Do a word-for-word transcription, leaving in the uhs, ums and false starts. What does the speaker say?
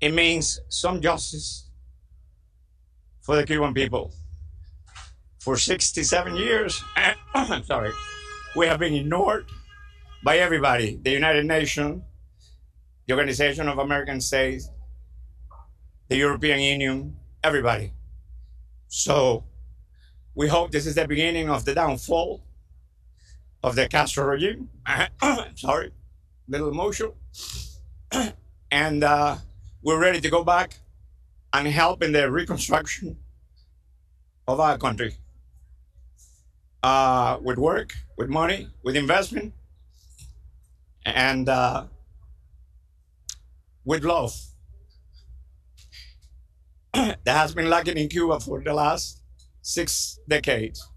It means some justice for the Cuban people. For sixty-seven years, I'm sorry, we have been ignored by everybody, the United Nations, the Organization of American States, the European Union, everybody. So we hope this is the beginning of the downfall of the Castro regime. Sorry, little emotional. And uh, we're ready to go back and help in the reconstruction of our country. Uh, with work, with money, with investment, and uh, with love. That has been lacking in Cuba for the last six decades.